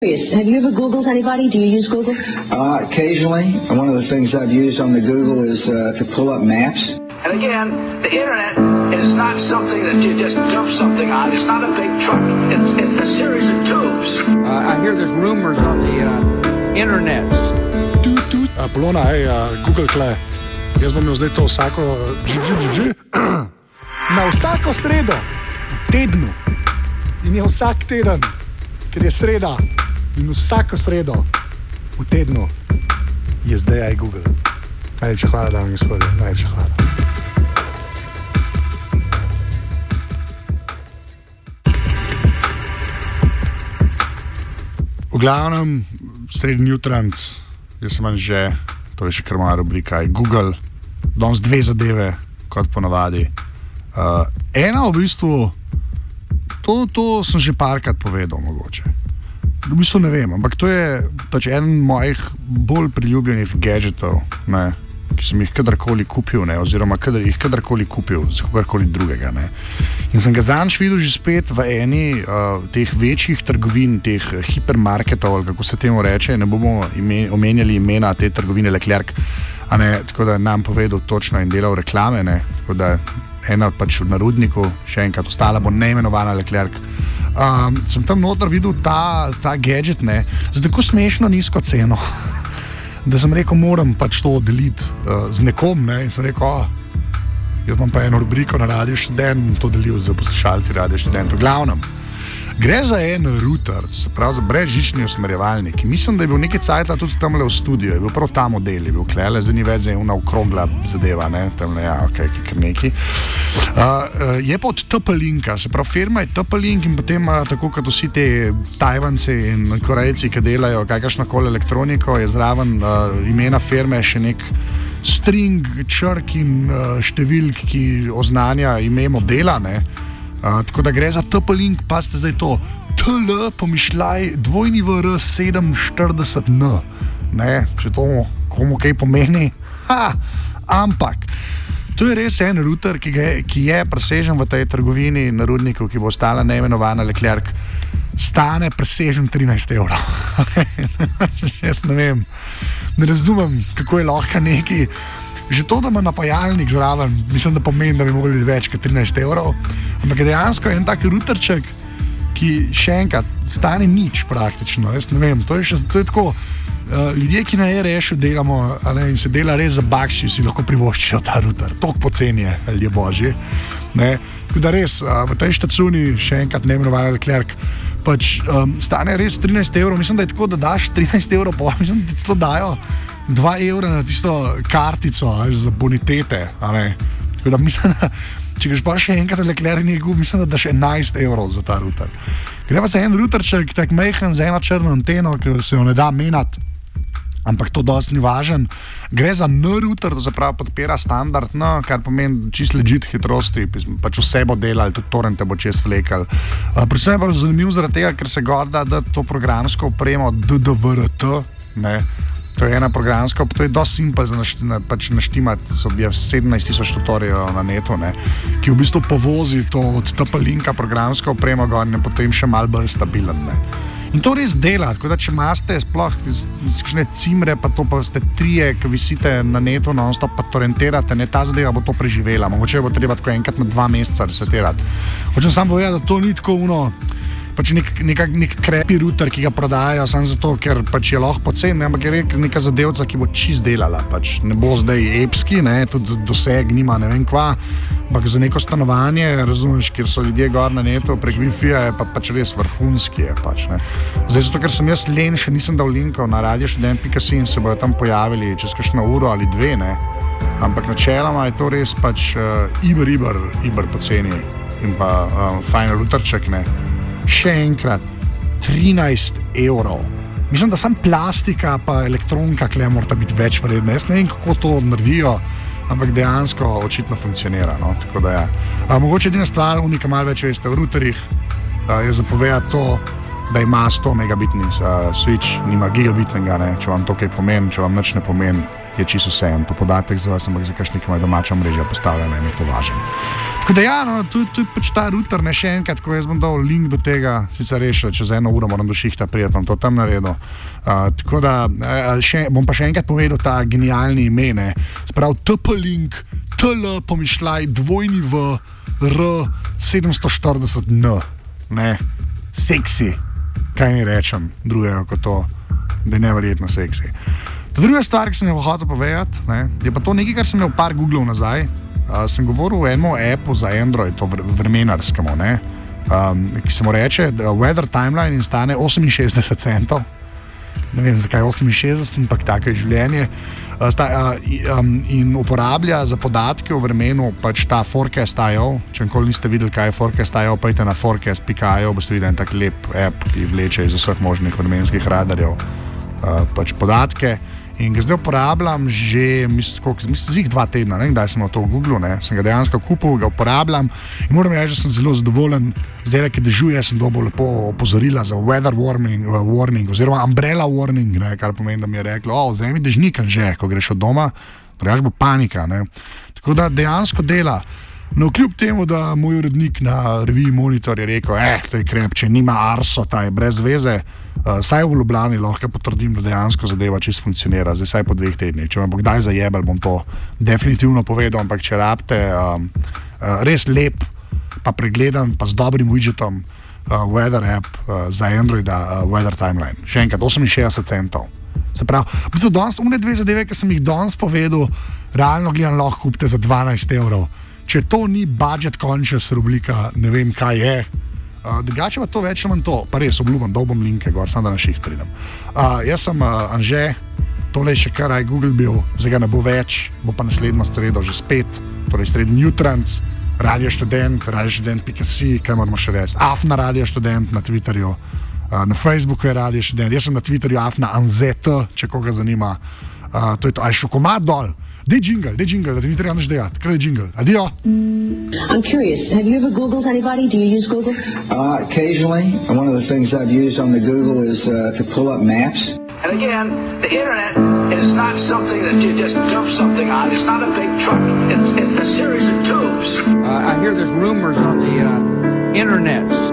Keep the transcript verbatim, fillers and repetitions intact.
Have you ever Googled anybody? Do you use Google? Uh, occasionally. One of the things I've used on the Google is uh, to pull up maps. And again, the internet is not something that you just dump something on. It's not a big truck. It's, it's a series of tubes. Uh, I hear there's rumors on the uh, internet. Uh, Polona, hej, uh, Google kle. Jaz bom imel zdaj to vsako... Na vsako sredo, v tednu. In je vsak teden, ker je sreda. In vsako sredo, v tednu, je zdaj aj Google. Najlepša hvala, dame in gospodje. Najlepša hvala. V glavnem, srednji jutranc, jaz sem že, to je še kar moja rubrika, je Google, danes dve zadeve, kot ponavadi. Uh, ena v bistvu, to, to sem že parkrat povedal mogoče. V bistvu ne vem, ampak to je pač eden mojih bolj priljubljenih gadgetov, ne, ki sem jih kadarkoli kupil, ne, oziroma kadar, jih kadarkoli kupil za kogarkoli drugega. Ne. In sem ga zanj videl že spet v eni uh, teh večjih trgovin, teh hipermarketov, ali kako se temu reče, ne bomo ime, omenjali imena te trgovine Leclerc, a ne, tako da nam povedal točno in delal reklame, ne, tako da ena pač v Rudniku, še enkrat ostala bo neimenovana Leclerc. Um, sem tam noter videl ta, ta gadget, ne, z tako smešno nizko ceno, da sem rekel, moram pač to deliti uh, z nekom, ne, in sem rekel, oh, jaz imam pa eno rubriko na Radio Študent in to delil z poslušalci Radio Študent. V glavnem, gre za en router, se pravi za brezžični usmerjevalnik. Mislim, da je bil nekaj cajtla tudi tamle v studiu, je bil prav ta model, je bil klele, zdaj ni več, zdaj je una okrogla zadeva, ne, tamle, ja, okej, okay, kar neki. Uh, uh, je pa od T P-Linka, se pravi, firma je T P-Link in potem, uh, tako kot vsi te Tajvanci in Korejci, ki delajo kakršnokoli elektroniko, je zraven uh, imena firme še nek string, črk in uh, številk, ki oznanja ime modela, ne. Uh, tako da gre za T P-Link, pa ste zdaj to T L, pomišljaj, dvojni V R sedem štirideset N, ne, če to komu kaj pomeni, ha, ampak to je res en router, ki, ga je, ki je presežen v tej trgovini na Rudniku, ki bo ostala neimenovana Leclerc, stane presežen trinajst evrov. Jaz ne vem, ne razumem, kako je lahko neki. Že to, da ima napajalnik zraven, mislim, da pomeni, da bi mogli več kot trinajst evrov, ampak je dejansko en tak routerček, ki še enkrat stane nič praktično, jaz ne vem, to je, še, to je tako, uh, ljudje, ki na E R S-u delamo, ne, in se dela res za bakši, si lahko privoščijo ta router, toliko poceni je, ljudje božji, ne, tako da res, uh, v tej štacuni, še enkrat neimenovana Leclerc, pač um, stane res trinajst evrov, mislim, da je tako, da daš trinajst evrov, pa mislim, da ti celo dajo dva evra na tisto kartico za bonitete, a ne. Tako da mislim, da če greš pa še enkrat na Leclerc in je gub, mislim, da daš enajst evrov za ta router. Gre pa za en routerček, tak mejhen, za eno črno anteno, ker se jo ne da menjati, ampak to dosti ni važen. Gre za N-router, to zapravo podpira standard N, kar pomeni čist legit hitrosti, pač vse bo delal, tudi torrente bo čez vlekal. Uh, predvsem je pa zanimiv zaradi tega, ker se gor da, da to programsko opremo D D V R T, ne. To je ena programska, to je dosti simpel za našti, na, pač naštimati, so bile sedemnajst tisoč tutorialov na netu, ne, ki v bistvu povozi to od T P-Linka programsko opremo gor in potem še malo bolj stabilen. Ne. In to res dela, tako da če imate sploh kakšne cimre, pa to pa ste trije, ki visite na netu, non-stop pa torrentirate, ne, ta zadeva bo to preživela, mogoče bo treba tako enkrat na dva meseca resetirati. Hočem samo povedati, da to ni tako uno, pač nek, neka, nek krepi router, ki ga prodajajo samo zato, ker pač je lahko pocen, ampak je neka zadevca, ki bo čist delala, pač ne bo zdaj epski, ne, tudi doseg nima ne vem kva, ampak za neko stanovanje, razumeš, kjer so ljudje gor na netu, prek Wi-Fi-ja je pa pač res vrhunski je pač, ne. Zdaj zato, ker sem jaz len, še nisem dal linkov na radio študent pika si in se bojo tam pojavili čez kakšno uro ali dve, ne, ampak načeloma je to res pač uh, iber, iber, iber poceni in pa um, fajn routerček, ne. Še enkrat, trinajst evrov. Mislim, da sam plastika pa elektronka kle morata biti več vredna. Jaz ne vem, kako to naredijo, ampak dejansko očitno funkcionira, no, tako da ja. A, mogoče edina stvar, unika malo več veste v routerjih, a, je zapovedati to, da ima sto megabitni a, switch, nima gigabitnega, ne, če vam to kaj pomeni, če vam nič ne pomeni. je čisto vse en to podatek za vas, ampak za kakšne, ki imajo domača mreža postavljena in je to važno. Tako da ja, no, to, to je pač ta router, ne še enkrat, ko jaz bom dal link do tega, sicer rešil, čez eno uro moram do šihta prijeti, bom to tam naredil. Uh, tako da še, bom pa še enkrat povedal ta genialni ime, ne, sprav T P link, T L pomišljaj, dvojni V, R sedemsto štirideset N, ne, seksi, kaj ne rečem drugega kot to, da je neverjetno seksi. Ta druga stvar, ki sem jo hotel povedati, ne, je pa to nekaj, kar sem imel par googlov nazaj. Uh, sem govoril o enem appu za Android, to vr vremenarskemu, ne, um, ki se mu reče Weather Timeline in stane oseminšestdeset centov. Ne vem, zakaj oseminšestdeset, ampak tako je življenje. Uh, sta, uh, um, in uporablja za podatke o vremenu pač ta forecast punkt i o. Če nikoli niste videli, kaj je forecast punkt i o, pojdite na forecast pika i o, boste videli en tak lep app, ki vleče iz vseh možnih vremenskih radarjev uh, pač podatke. In ga zdaj uporabljam že, mislim, mislim jih dva tedna, ne vem, kdaj sem to v Googlu, ne, sem ga dejansko kupil, ga uporabljam in moram reči, da sem zelo zadovoljen. Zdaj, ki dežuje, sem dobil lepo opozorila za weather warning, uh, warning oziroma umbrella warning, ne, kar pomeni, da mi je reklo, o, zdaj mi dežnik že, ko greš od doma, drugače bo panika, ne. Tako da dejansko dela. No, kljub temu, da moj urednik na reviji Monitor je rekel, eh, to je krepče, nima arso, ta je brez veze, uh, saj v Ljubljani lahko potrdim, da dejansko zadeva čisto funkcionira, zdaj saj po dveh tednih. Če me bo kdaj zajebal, bom to definitivno povedal, ampak če rabite um, uh, res lep, pa pregledan, pa z dobrim widgetom uh, weather app uh, za Androida, uh, Weather Timeline. Še enkrat, oseminšestdeset centov. Se pravi, v bistvu danes, une dve zadeve, ki sem jih danes povedal, realno gledam lahko kupite za dvanajst evrov. Če to ni budget conscious rubrika, ne vem, kaj je. Uh, drugače pa to več ali manj to, pa res obljubim, da bom linke gor, samo da na šiht pridem. Uh, jaz sem uh, Anže, tole je še kar aj Google bil, zdaj ga ne bo več, bo pa naslednjo sredo že spet, torej sredi Newtrans, Radio Študent, radio študent pika si, kaj moramo še reči, Afna Radio Študent na Twitterju, uh, na Facebooku je Radio Študent, jaz sem na Twitterju Afna Anzet, če koga zanima, uh, to je to, aj šokomad dol. Dej jingle, dej jingle, da ti ni treba nič dejati. Kaj je jingle? Adijo. I'm curious, have you ever Googled anybody? Do you use Google? Uh, occasionally, one of the things I've used on the Google is uh, to pull up maps. And again, the internet is not something that you just dump something on. It's not a big truck. It's, it's a series of tubes. Uh, I hear there's rumors on the uh, internet